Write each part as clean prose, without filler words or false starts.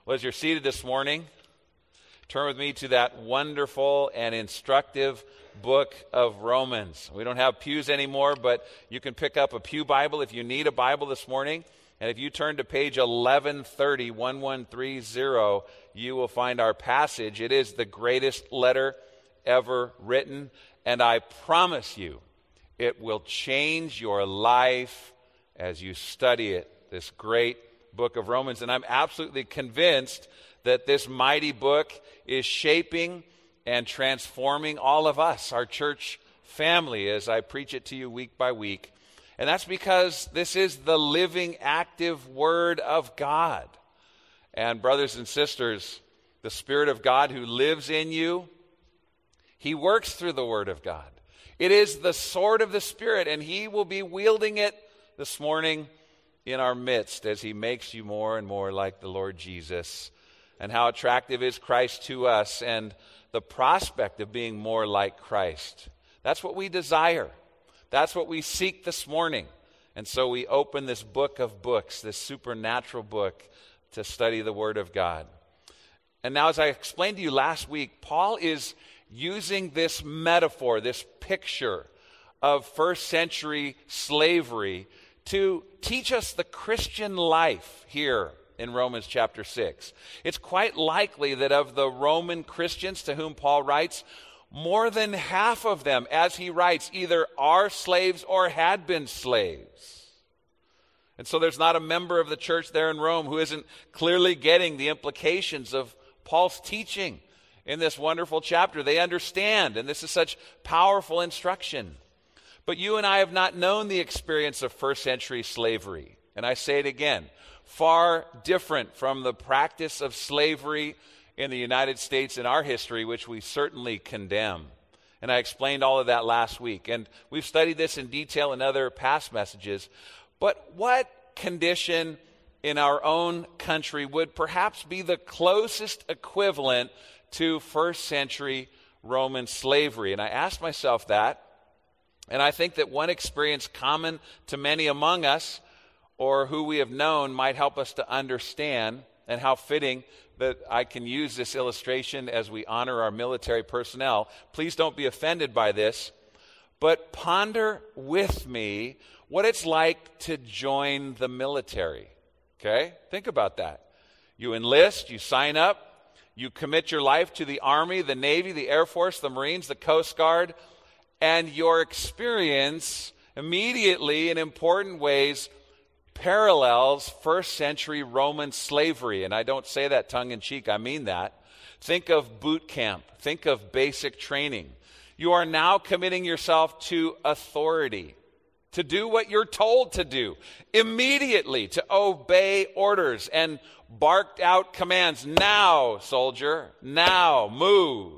Well, as you're seated this morning, turn with me to that wonderful and instructive book of Romans. We don't have pews anymore, but you can pick up a pew Bible if you need a Bible this morning. And if you turn to page 1130, you will find our passage. It is the greatest letter ever written, and I promise you, it will change your life as you study it, this great book of Romans. And I'm absolutely convinced that this mighty book is shaping and transforming all of us, our church family, as I preach it to you week by week. And that's because this is the living, active Word of God. And brothers and sisters, the Spirit of God who lives in you, He works through the Word of God. It is the sword of the Spirit, and He will be wielding it this morning in our midst as He makes you more and more like the Lord Jesus. And how attractive is Christ to us, and the prospect of being more like Christ. That's what we desire. That's what we seek this morning. And so we open this book of books, this supernatural book, to study the Word of God. And now, as I explained to you last week, Paul is using this metaphor, this picture of first century slavery to teach us the Christian life here in Romans chapter 6. It's quite likely that of the Roman Christians to whom Paul writes, more than half of them, as he writes, either are slaves or had been slaves. And so there's not a member of the church there in Rome who isn't clearly getting the implications of Paul's teaching in this wonderful chapter. They understand, and this is such powerful instruction. But you and I have not known the experience of first century slavery. And I say it again, far different from the practice of slavery in the United States in our history, which we certainly condemn. And I explained all of that last week. And we've studied this in detail in other past messages. But what condition in our own country would perhaps be the closest equivalent to first century Roman slavery? And I asked myself that. And I think that one experience common to many among us, or who we have known, might help us to understand, and how fitting that I can use this illustration as we honor our military personnel. Please don't be offended by this, but ponder with me what it's like to join the military. Okay? Think about that. You enlist, you sign up, you commit your life to the Army, the Navy, the Air Force, the Marines, the Coast Guard, and your experience immediately, in important ways, parallels first century Roman slavery. And I don't say that tongue-in-cheek, I mean that. Think of boot camp. Think of basic training. You are now committing yourself to authority, to do what you're told to do, immediately, to obey orders and barked out commands. Now, soldier, now, move.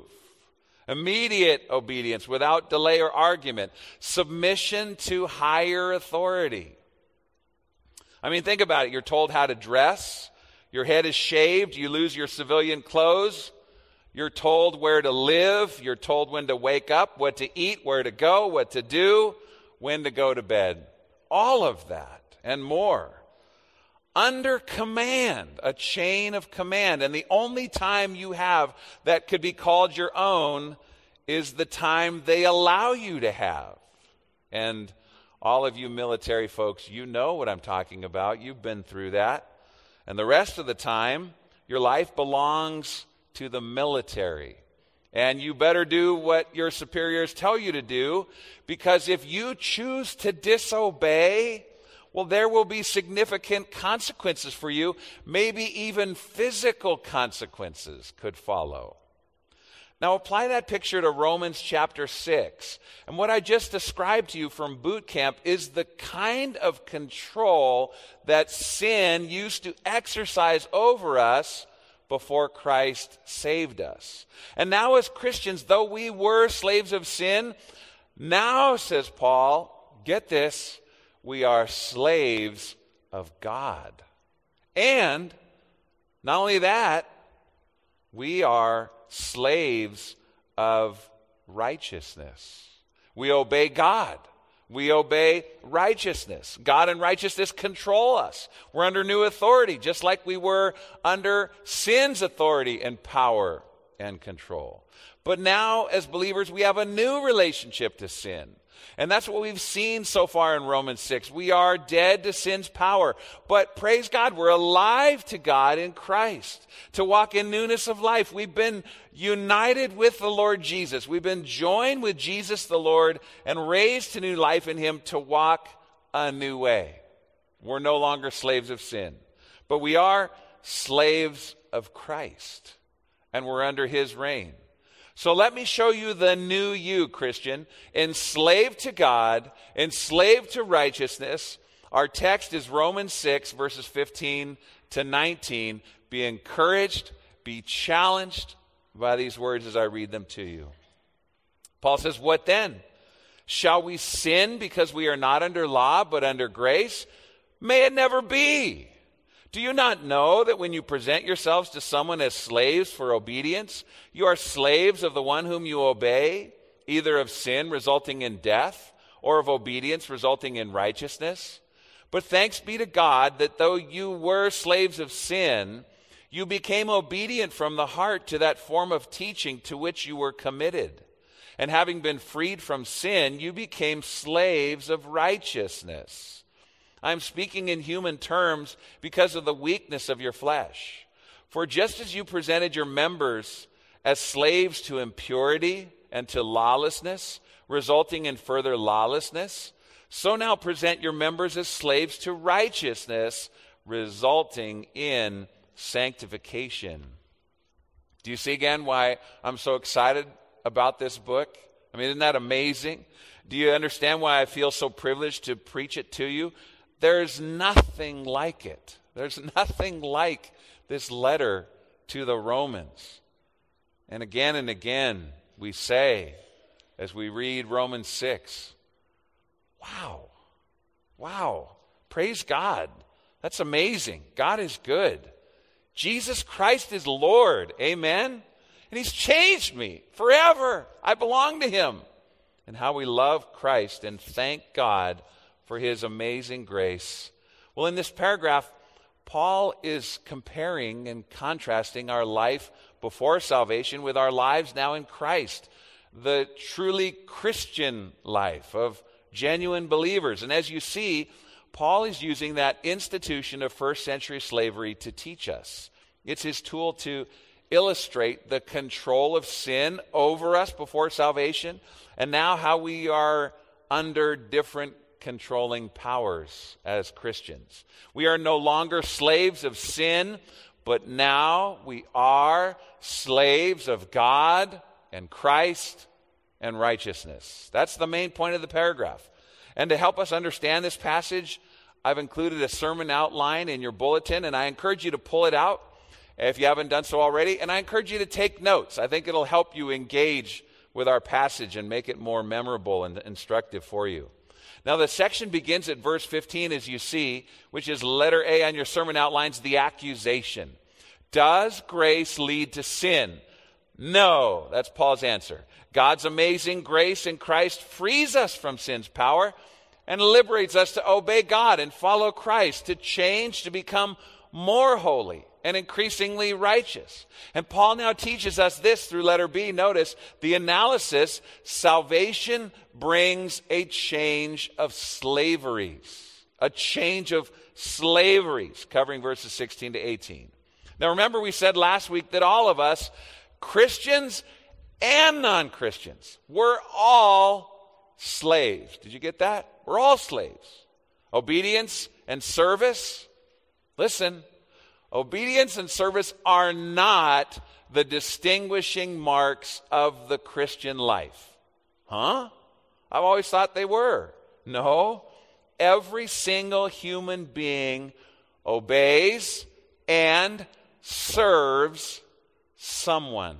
Immediate obedience without delay or argument. Submission to higher authority. I mean, think about it. You're told how to dress. Your head is shaved. You lose your civilian clothes. You're told where to live. You're told when to wake up, what to eat, where to go, what to do, when to go to bed. All of that and more. Under command, a chain of command. And the only time you have that could be called your own is the time they allow you to have. And all of you military folks, you know what I'm talking about. You've been through that. And the rest of the time, your life belongs to the military. And you better do what your superiors tell you to do, because if you choose to disobey, well, there will be significant consequences for you. Maybe even physical consequences could follow. Now apply that picture to Romans chapter 6. And what I just described to you from boot camp is the kind of control that sin used to exercise over us before Christ saved us. And now as Christians, though we were slaves of sin, now, says Paul, get this, we are slaves of God. And not only that, we are slaves of righteousness. We obey God. We obey righteousness. God and righteousness control us. We're under new authority, just like we were under sin's authority and power and control. But now, as believers, we have a new relationship to sin. And that's what we've seen so far in Romans 6. We are dead to sin's power. But praise God, we're alive to God in Christ, to walk in newness of life. We've been united with the Lord Jesus. We've been joined with Jesus the Lord and raised to new life in him to walk a new way. We're no longer slaves of sin, but we are slaves of Christ, and we're under his reign. So let me show you the new you, Christian, enslaved to God, enslaved to righteousness. Our text is Romans 6, verses 15 to 19. Be encouraged, be challenged by these words as I read them to you. Paul says, "What then? Shall we sin because we are not under law but under grace? May it never be. Do you not know that when you present yourselves to someone as slaves for obedience, you are slaves of the one whom you obey, either of sin resulting in death or of obedience resulting in righteousness? But thanks be to God that though you were slaves of sin, you became obedient from the heart to that form of teaching to which you were committed. And having been freed from sin, you became slaves of righteousness. I'm speaking in human terms because of the weakness of your flesh. For just as you presented your members as slaves to impurity and to lawlessness, resulting in further lawlessness, so now present your members as slaves to righteousness, resulting in sanctification." Do you see again why I'm so excited about this book? I mean, isn't that amazing? Do you understand why I feel so privileged to preach it to you? There's nothing like it. There's nothing like this letter to the Romans. And again, we say, as we read Romans 6, wow, praise God. That's amazing. God is good. Jesus Christ is Lord. Amen? And he's changed me forever. I belong to him. And how we love Christ and thank God for his amazing grace. Well, in this paragraph, Paul is comparing and contrasting our life before salvation with our lives now in Christ, the truly Christian life of genuine believers. And as you see, Paul is using that institution of first century slavery to teach us. It's his tool to illustrate the control of sin over us before salvation, and now how we are under different controlling powers as Christians. We are no longer slaves of sin, but now we are slaves of God and Christ and righteousness. That's the main point of the paragraph. And to help us understand this passage, I've included a sermon outline in your bulletin, and I encourage you to pull it out if you haven't done so already, and I encourage you to take notes. I think it'll help you engage with our passage and make it more memorable and instructive for you. Now, the section begins at verse 15, as you see, which is letter A on your sermon outlines, the accusation. Does grace lead to sin? No. That's Paul's answer. God's amazing grace in Christ frees us from sin's power and liberates us to obey God and follow Christ, to change, to become more holy and increasingly righteous. And Paul now teaches us this through letter B. Notice the analysis: salvation brings a change of slaveries. A change of slaveries, covering verses 16 to 18. Now remember, we said last week that all of us, Christians and non-Christians, we're all slaves. Did you get that? We're all slaves. Obedience and service. Listen, obedience and service are not the distinguishing marks of the Christian life. Huh? I've always thought they were. No. Every single human being obeys and serves someone.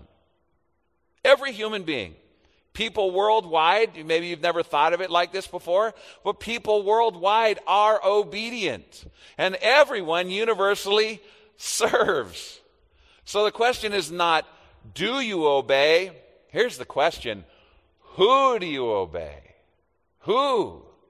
Every human being. People worldwide, maybe you've never thought of it like this before, but people worldwide are obedient. And everyone universally serves. So the question is not, do you obey? Here's the question: who do you obey? Who?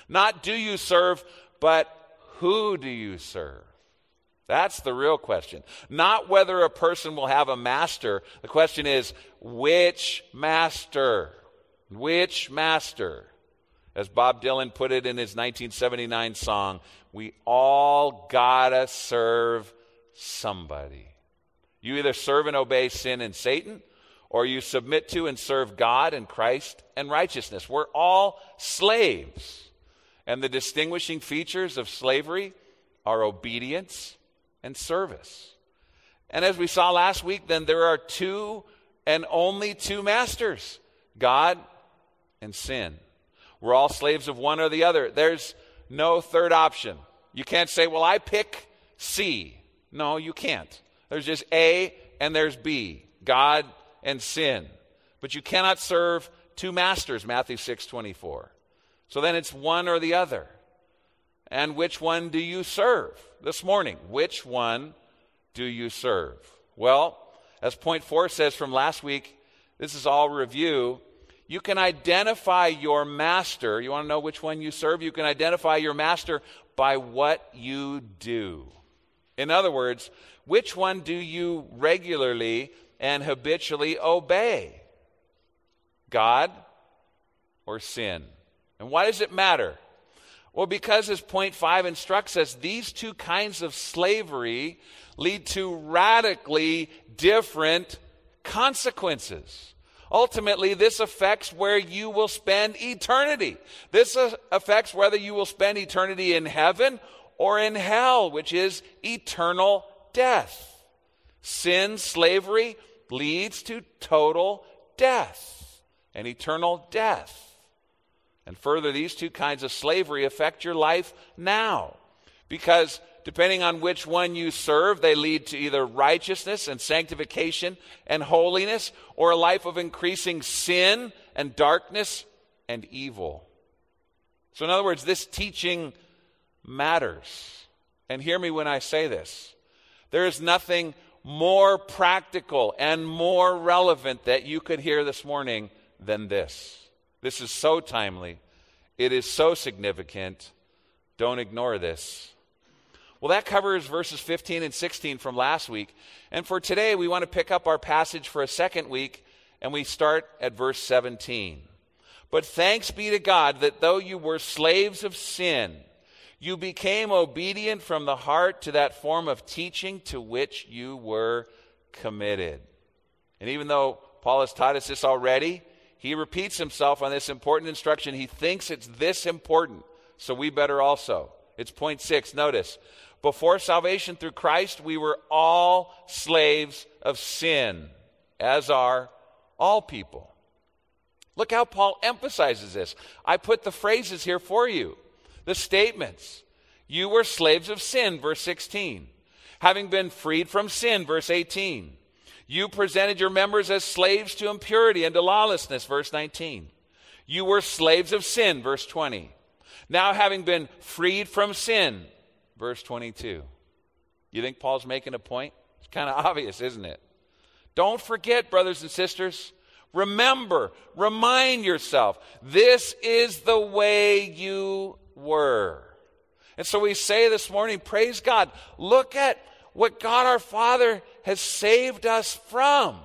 Not do you serve, but who do you serve? That's the real question. Not whether a person will have a master. The question is, which master? Which master? As Bob Dylan put it in his 1979 song, we all gotta serve somebody. You either serve and obey sin and Satan, or you submit to and serve God and Christ and righteousness. We're all slaves. And the distinguishing features of slavery are obedience and service. And as we saw last week, then there are two and only two masters, God and sin. We're all slaves of one or the other. There's no third option. You can't say, well, I pick C. No, you can't. There's just A and there's B, God and sin. But you cannot serve two masters, Matthew 6:24. So then it's one or the other. And which one do you serve this morning? Which one do you serve? Well, as point 4 says from last week, this is all review. You can identify your master. You want to know which one you serve? You can identify your master by what you do. In other words, which one do you regularly and habitually obey? God or sin? And why does it matter? Well, because as point 5 instructs us, these two kinds of slavery lead to radically different consequences. Ultimately, this affects where you will spend eternity. This affects whether you will spend eternity in heaven or in hell, which is eternal death. Sin, slavery, leads to total death and eternal death. And further, these two kinds of slavery affect your life now, because depending on which one you serve, they lead to either righteousness and sanctification and holiness, or a life of increasing sin and darkness and evil. So in other words, this teaching matters. And hear me when I say this. There is nothing more practical and more relevant that you could hear this morning than this. This is so timely. It is so significant. Don't ignore this. Well, that covers verses 15 and 16 from last week. And for today, we want to pick up our passage for a second week, and we start at verse 17. But thanks be to God that though you were slaves of sin, you became obedient from the heart to that form of teaching to which you were committed. And even though Paul has taught us this already, he repeats himself on this important instruction. He thinks it's this important, so we better also. It's point 6. Notice, before salvation through Christ, we were all slaves of sin, as are all people. Look how Paul emphasizes this. I put the phrases here for you, the statements. You were slaves of sin, verse 16. Having been freed from sin, verse 18. You presented your members as slaves to impurity and to lawlessness, verse 19. You were slaves of sin, verse 20. Now having been freed from sin, verse 22. You think Paul's making a point? It's kind of obvious, isn't it? Don't forget, brothers and sisters. Remember, remind yourself, this is the way you were. And so we say this morning, praise God, look at what God our Father has saved us from.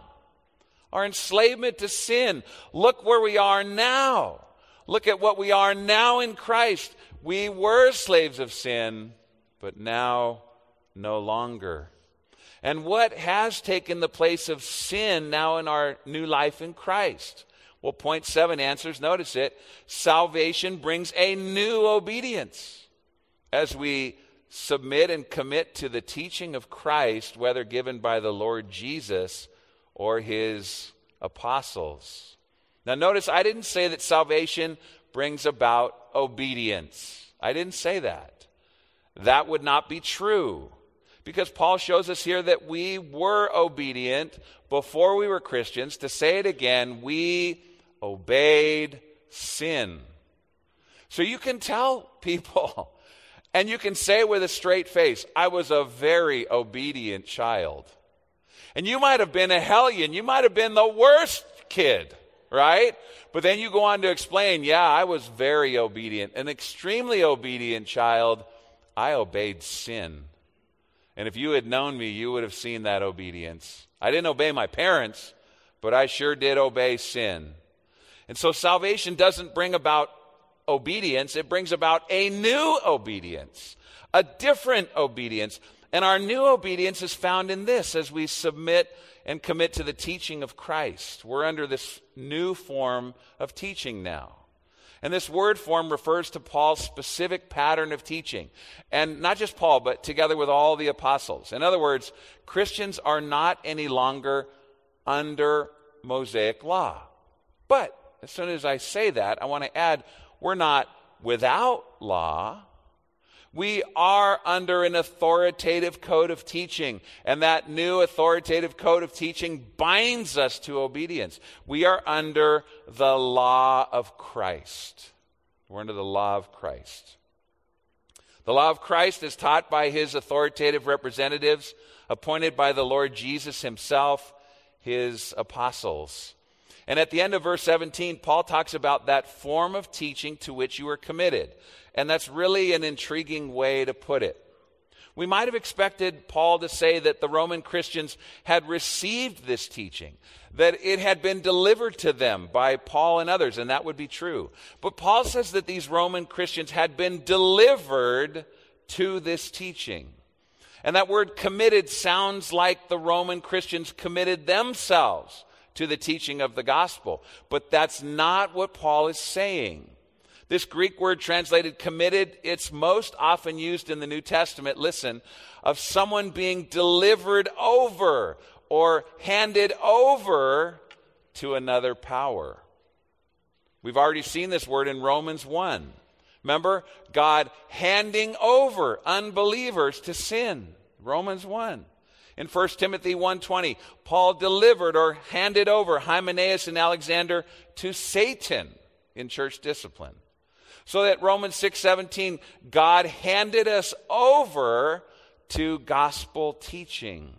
Our enslavement to sin. Look where we are now. Look at what we are now in Christ. We were slaves of sin, but now no longer. And what has taken the place of sin now in our new life in Christ? Well, point 7 answers, notice it. Salvation brings a new obedience. As we submit and commit to the teaching of Christ, whether given by the Lord Jesus or his apostles. Now notice, I didn't say that salvation brings about obedience. I didn't say that. That would not be true, because Paul shows us here that we were obedient before we were Christians. To say it again, we obeyed sin. So you can tell people, and you can say with a straight face, I was a very obedient child. And you might have been a hellion. You might have been the worst kid. right? But then you go on to explain, yeah, I was very obedient, an extremely obedient child. I obeyed sin. And if you had known me, you would have seen that obedience. I didn't obey my parents, but I sure did obey sin. And so salvation doesn't bring about obedience, it brings about a new obedience, a different obedience. And our new obedience is found in this: as we submit and commit to the teaching of Christ. We're under this new form of teaching now. And this word form refers to Paul's specific pattern of teaching. And not just Paul, but together with all the apostles. In other words, Christians are not any longer under Mosaic law. But as soon as I say that, I want to add, we're not without law. We are under an authoritative code of teaching, and that new authoritative code of teaching binds us to obedience. We are under the law of Christ. We're under the law of Christ. The law of Christ is taught by his authoritative representatives, appointed by the Lord Jesus himself, his apostles. And at the end of verse 17, Paul talks about that form of teaching to which you are committed. And that's really an intriguing way to put it. We might have expected Paul to say that the Roman Christians had received this teaching, that it had been delivered to them by Paul and others, and that would be true. But Paul says that these Roman Christians had been delivered to this teaching. And that word committed sounds like the Roman Christians committed themselves to the teaching of the gospel. But that's not what Paul is saying. This Greek word translated committed, it's most often used in the New Testament, listen, of someone being delivered over or handed over to another power. We've already seen this word in Romans 1. Remember, God handing over unbelievers to sin. Romans 1. In 1 Timothy 1:20, Paul delivered or handed over Hymenaeus and Alexander to Satan in church discipline. So that Romans 6:17, God handed us over to gospel teaching,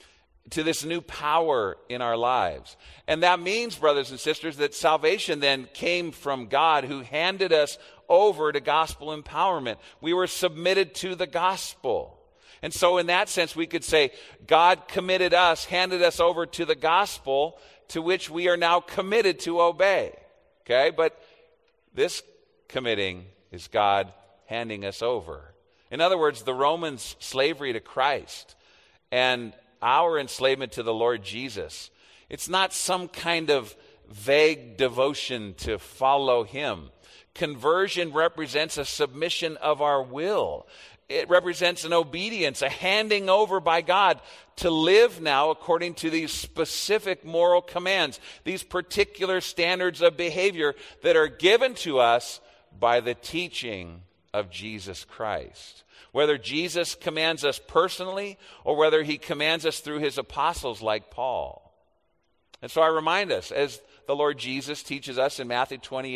to this new power in our lives. And that means, brothers and sisters, that salvation then came from God, who handed us over to gospel empowerment. We were submitted to the gospel. And so in that sense, we could say God committed us, handed us over to the gospel, to which we are now committed to obey. Okay? But this committing is God handing us over. In other words, the Romans' slavery to Christ and our enslavement to the Lord Jesus, it's not some kind of vague devotion to follow him. Conversion represents a submission of our will. It represents an obedience, a handing over by God to live now according to these specific moral commands, these particular standards of behavior that are given to us by the teaching of Jesus Christ. Whether Jesus commands us personally or whether he commands us through his apostles like Paul. And so I remind us, as the Lord Jesus teaches us in Matthew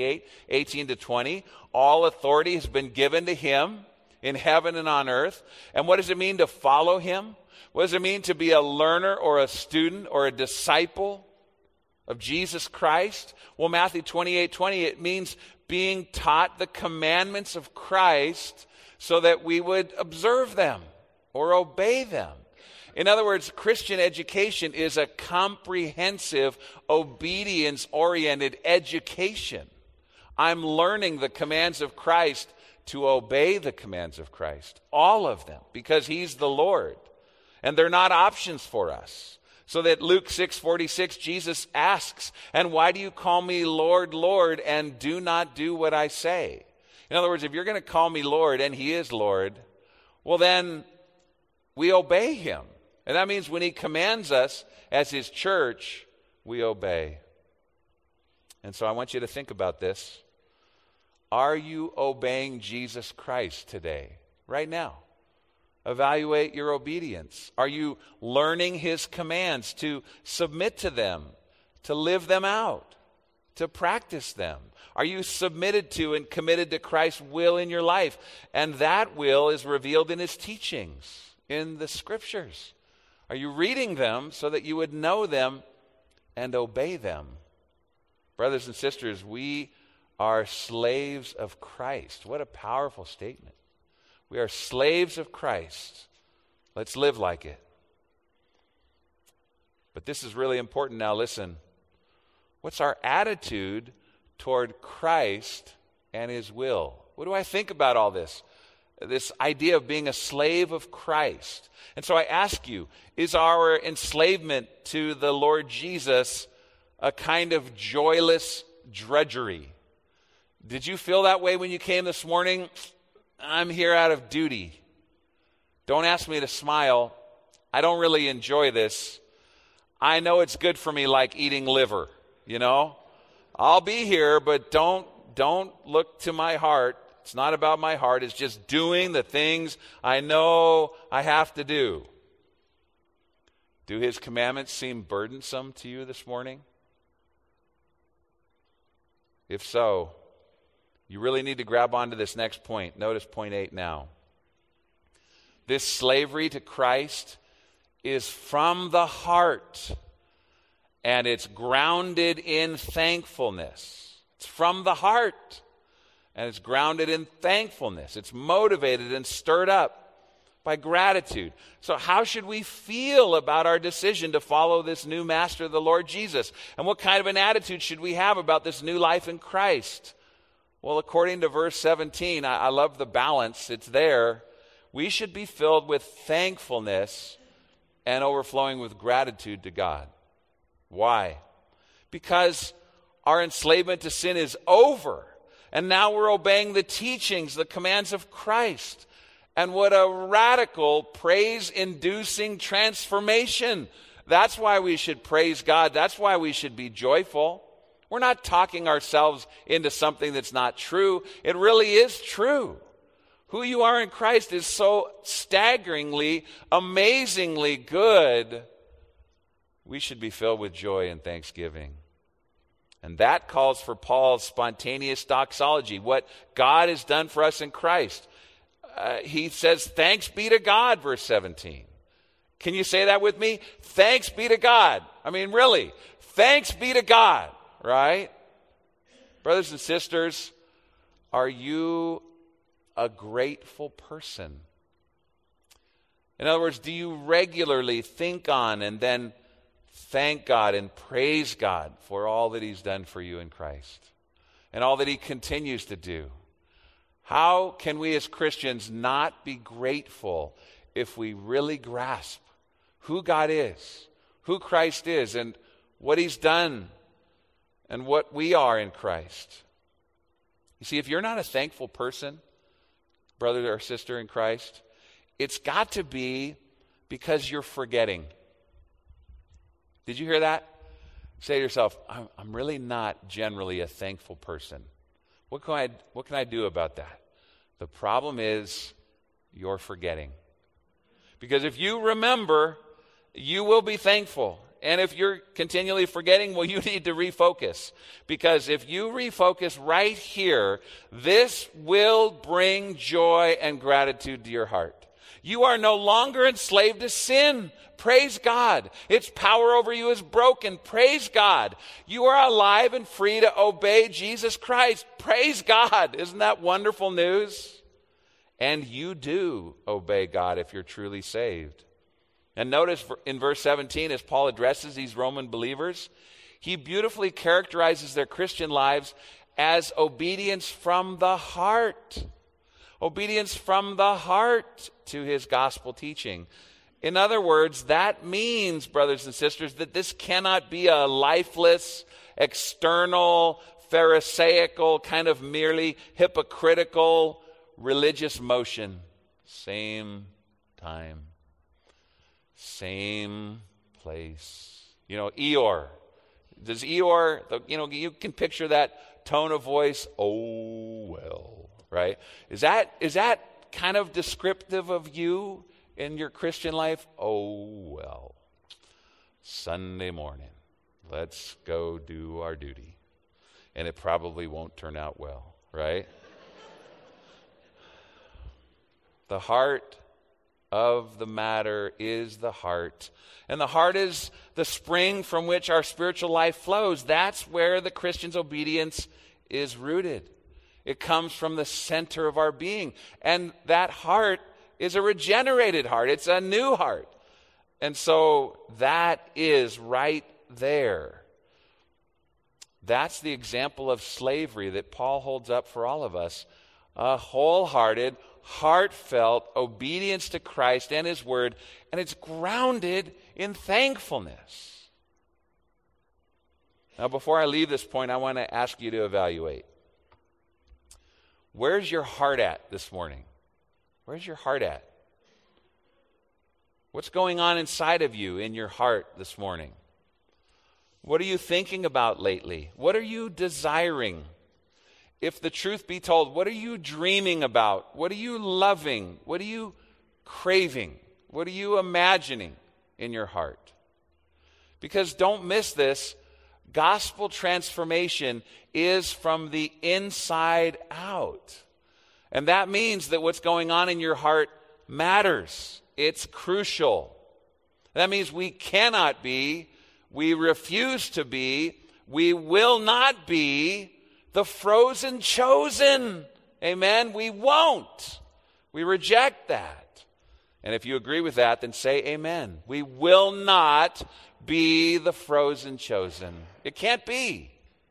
28:18-20, all authority has been given to him in heaven and on earth. And what does it mean to follow him? What does it mean to be a learner or a student or a disciple of Jesus Christ? Well, Matthew 28:20, it means being taught the commandments of Christ so that we would observe them or obey them. In other words, Christian education is a comprehensive, obedience-oriented education. I'm learning the commands of Christ to obey the commands of Christ, all of them, because he's the Lord. And they're not options for us. So that Luke 6:46, Jesus asks, "And why do you call me Lord, Lord, and do not do what I say?" In other words, if you're going to call me Lord, and he is Lord, well then we obey him. And that means when he commands us as his church, we obey. And so I want you to think about this. Are you obeying Jesus Christ today, right now? Evaluate your obedience. Are you learning his commands to submit to them, to live them out, to practice them? Are you submitted to and committed to Christ's will in your life? And that will is revealed in his teachings, in the scriptures. Are you reading them so that you would know them and obey them? Brothers and sisters, we are slaves of Christ. What a powerful statement. We are slaves of Christ. Let's live like it. But this is really important now. Listen. What's our attitude toward Christ and his will? What do I think about all this? This idea of being a slave of Christ. And so I ask you, is our enslavement to the Lord Jesus a kind of joyless drudgery? Did you feel that way when you came this morning? I'm here out of duty. Don't ask me to smile. I don't really enjoy this. I know it's good for me like eating liver, you know? I'll be here, but don't look to my heart. It's not about my heart. It's just doing the things I know I have to do. Do his commandments seem burdensome to you this morning? If so, you really need to grab onto this next point. Notice point 8 now. This slavery to Christ is from the heart, and it's grounded in thankfulness. It's from the heart, and it's grounded in thankfulness. It's motivated and stirred up by gratitude. So how should we feel about our decision to follow this new master, the Lord Jesus? And what kind of an attitude should we have about this new life in Christ? Well, according to verse 17, I love the balance. It's there. We should be filled with thankfulness and overflowing with gratitude to God. Why? Because our enslavement to sin is over. And now we're obeying the teachings, the commands of Christ. And what a radical, praise-inducing transformation. That's why we should praise God. That's why we should be joyful. We're not talking ourselves into something that's not true. It really is true. Who you are in Christ is so staggeringly, amazingly good. We should be filled with joy and thanksgiving. And that calls for Paul's spontaneous doxology, what God has done for us in Christ. He says, thanks be to God, verse 17. Can you say that with me? Thanks be to God. I mean, really, thanks be to God, right? Brothers and sisters, are you a grateful person? In other words, do you regularly think on and then thank God and praise God for all that he's done for you in Christ and all that he continues to do? How can we as Christians not be grateful if we really grasp who God is, who Christ is, and what he's done and what we are in Christ? You see, if you're not a thankful person, brother or sister in Christ, it's got to be because you're forgetting. Did you hear that? Say to yourself, I'm really not generally a thankful person. What can I do about that? The problem is you're forgetting. Because if you remember, you will be thankful. And if you're continually forgetting, well, you need to refocus. Because if you refocus right here, this will bring joy and gratitude to your heart. You are no longer enslaved to sin. Praise God. Its power over you is broken. Praise God. You are alive and free to obey Jesus Christ. Praise God. Isn't that wonderful news? And you do obey God if you're truly saved. And notice in verse 17, as Paul addresses these Roman believers, he beautifully characterizes their Christian lives as obedience from the heart. Obedience from the heart to his gospel teaching. In other words, that means, brothers and sisters, that this cannot be a lifeless, external, pharisaical, kind of merely hypocritical religious motion. Same time, same place. You know, Eeyore. Does Eeyore, you can picture that tone of voice, oh, well, right? Is that kind of descriptive of you in your Christian life? Oh, well, Sunday morning, let's go do our duty. And it probably won't turn out well, right? The heart of the matter is the heart. And the heart is the spring from which our spiritual life flows. That's where the Christian's obedience is rooted. It comes from the center of our being. And that heart is a regenerated heart. It's a new heart. And so that is right there. That's the example of slavery that Paul holds up for all of us. A wholehearted, heartfelt obedience to Christ and His Word, and it's grounded in thankfulness. Now, before I leave this point, I want to ask you to evaluate. Where's your heart at this morning? Where's your heart at? What's going on inside of you in your heart this morning? What are you thinking about lately? What are you desiring? If the truth be told, what are you dreaming about? What are you loving? What are you craving? What are you imagining in your heart? Because don't miss this, gospel transformation is from the inside out. And that means that what's going on in your heart matters. It's crucial. That means we cannot be, we refuse to be, we will not be the frozen chosen. Amen? We won't. We reject that. And if you agree with that, then say amen. We will not be the frozen chosen. It can't be.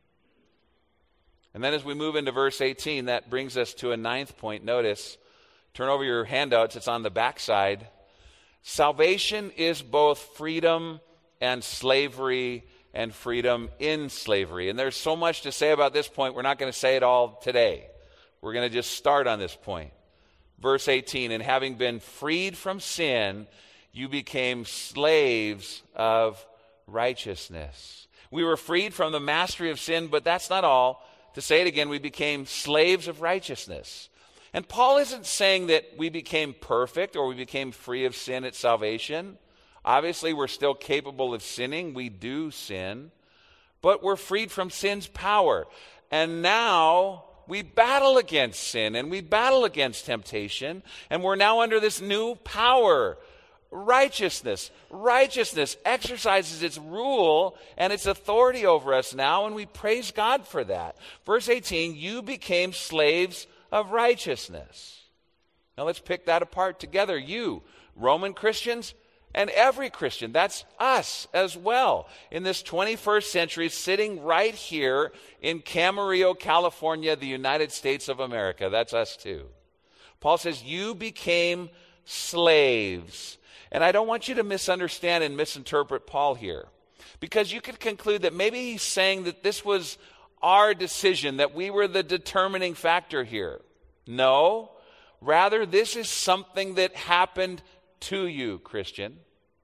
And then as we move into verse 18, that brings us to a ninth point. Notice, turn over your handouts, it's on the backside. Salvation is both freedom and slavery, and freedom in slavery. And there's so much to say about this point, we're not going to say it all today. We're going to just start on this point. Verse 18, and having been freed from sin, you became slaves of righteousness. We were freed from the mastery of sin, but that's not all. To say it again, we became slaves of righteousness. And Paul isn't saying that we became perfect or we became free of sin at salvation. Obviously, we're still capable of sinning. We do sin. But we're freed from sin's power. And now we battle against sin and we battle against temptation. And we're now under this new power. Righteousness. Righteousness exercises its rule and its authority over us now, and we praise God for that. Verse 18, you became slaves of righteousness. Now let's pick that apart together. You, Roman Christians, and every Christian, that's us as well, in this 21st century, sitting right here in Camarillo, California, the United States of America. That's us too. Paul says, you became slaves. And I don't want you to misunderstand and misinterpret Paul here, because you could conclude that maybe he's saying that this was our decision, that we were the determining factor here. No, rather this is something that happened to you, Christian.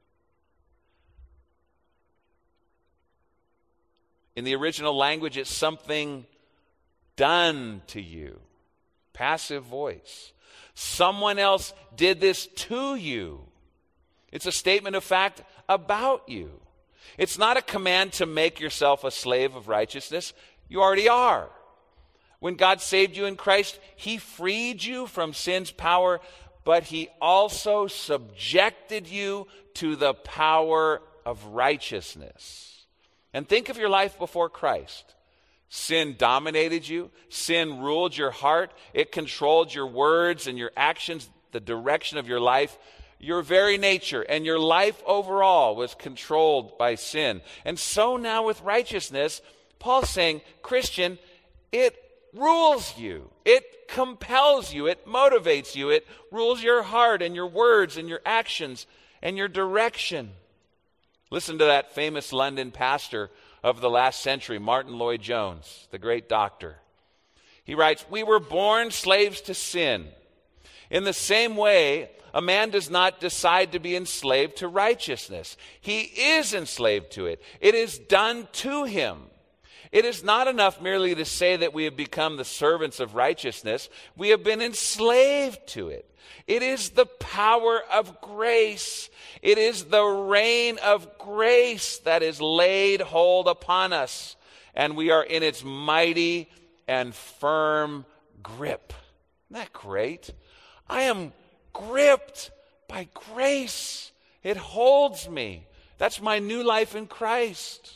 In the original language, it's something done to you. Passive voice. Someone else did this to you. It's a statement of fact about you. It's not a command to make yourself a slave of righteousness. You already are. When God saved you in Christ, He freed you from sin's power, but He also subjected you to the power of righteousness. And think of your life before Christ. Sin dominated you. Sin ruled your heart. It controlled your words and your actions, the direction of your life. Your very nature and your life overall was controlled by sin. And so now with righteousness, Paul's saying, Christian, it rules you. It compels you. It motivates you. It rules your heart and your words and your actions and your direction. Listen to that famous London pastor of the last century, Martin Lloyd-Jones, the great doctor. He writes, we were born slaves to sin. In the same way, a man does not decide to be enslaved to righteousness. He is enslaved to it. It is done to him. It is not enough merely to say that we have become the servants of righteousness. We have been enslaved to it. It is the power of grace. It is the reign of grace that is laid hold upon us, and we are in its mighty and firm grip. Isn't that great? I am gripped by grace. It holds me. That's my new life in Christ.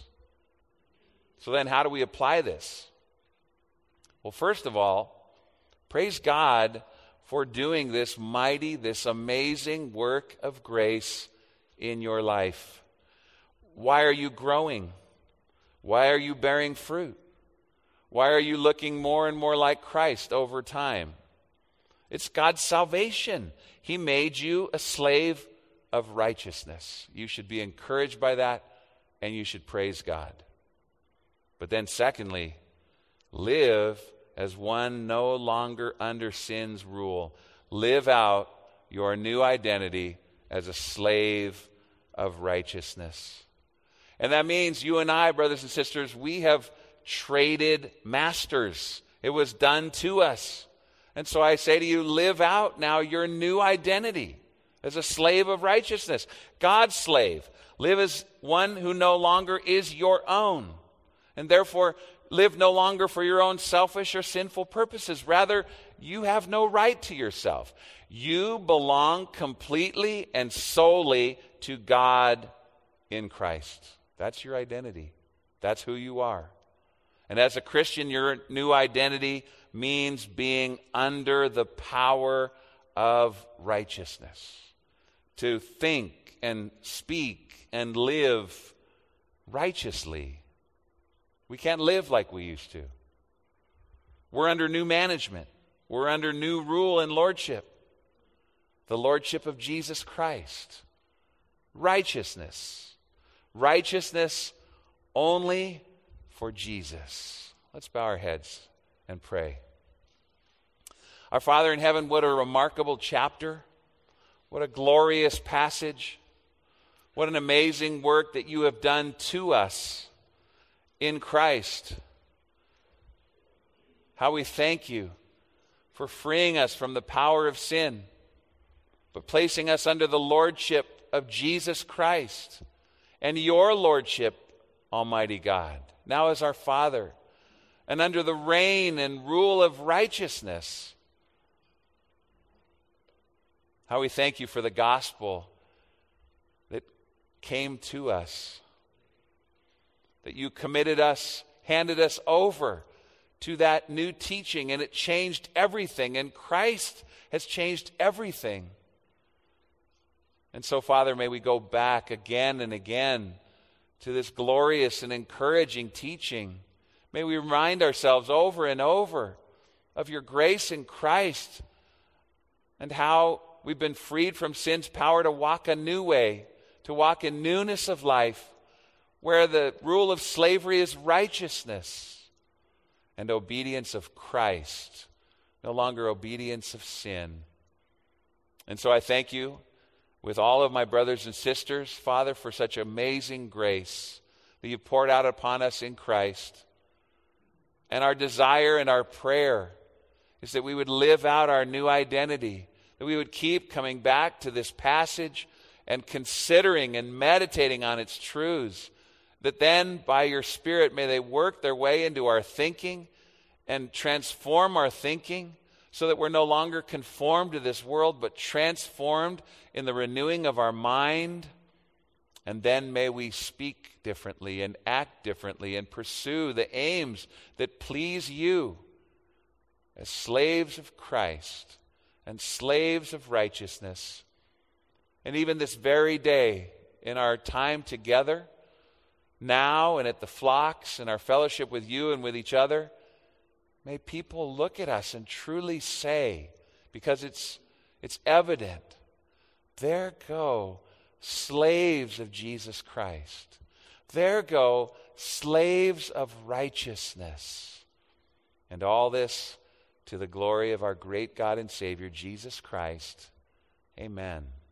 So then how do we apply this? Well, first of all, praise God for doing this mighty, this amazing work of grace in your life. Why are you growing? Why are you bearing fruit? Why are you looking more and more like Christ over time? It's God's salvation. He made you a slave of righteousness. You should be encouraged by that, and you should praise God. But then secondly, live as one no longer under sin's rule. Live out your new identity as a slave of righteousness. And that means you and I, brothers and sisters, we have traded masters. It was done to us. And so I say to you, live out now your new identity as a slave of righteousness. God's slave. Live as one who no longer is your own. And therefore, live no longer for your own selfish or sinful purposes. Rather, you have no right to yourself. You belong completely and solely to God in Christ. That's your identity. That's who you are. And as a Christian, your new identity means being under the power of righteousness. To think and speak and live righteously. We can't live like we used to. We're under new management. We're under new rule and lordship. The lordship of Jesus Christ. Righteousness. Righteousness only for Jesus. Let's bow our heads and pray. Our Father in heaven, what a remarkable chapter. What a glorious passage. What an amazing work that you have done to us in Christ. How we thank you for freeing us from the power of sin, but placing us under the lordship of Jesus Christ and your lordship, Almighty God, now as our Father, and under the reign and rule of righteousness. How we thank you for the gospel that came to us, that you committed us, handed us over to that new teaching, and it changed everything, and Christ has changed everything. And so, Father, may we go back again and again to this glorious and encouraging teaching. May we remind ourselves over and over of your grace in Christ and how we've been freed from sin's power to walk a new way, to walk in newness of life, where the rule of slavery is righteousness and obedience of Christ, no longer obedience of sin. And so I thank you with all of my brothers and sisters, Father, for such amazing grace that you've poured out upon us in Christ. And our desire and our prayer is that we would live out our new identity, that we would keep coming back to this passage and considering and meditating on its truths, that then by your Spirit may they work their way into our thinking and transform our thinking so that we're no longer conformed to this world but transformed in the renewing of our mind. And then may we speak differently and act differently and pursue the aims that please you as slaves of Christ and slaves of righteousness. And even this very day, in our time together, now and at the flocks and our fellowship with you and with each other, may people look at us and truly say, because it's evident, there go slaves of Jesus Christ. There go slaves of righteousness. And all this to the glory of our great God and Savior, Jesus Christ. Amen.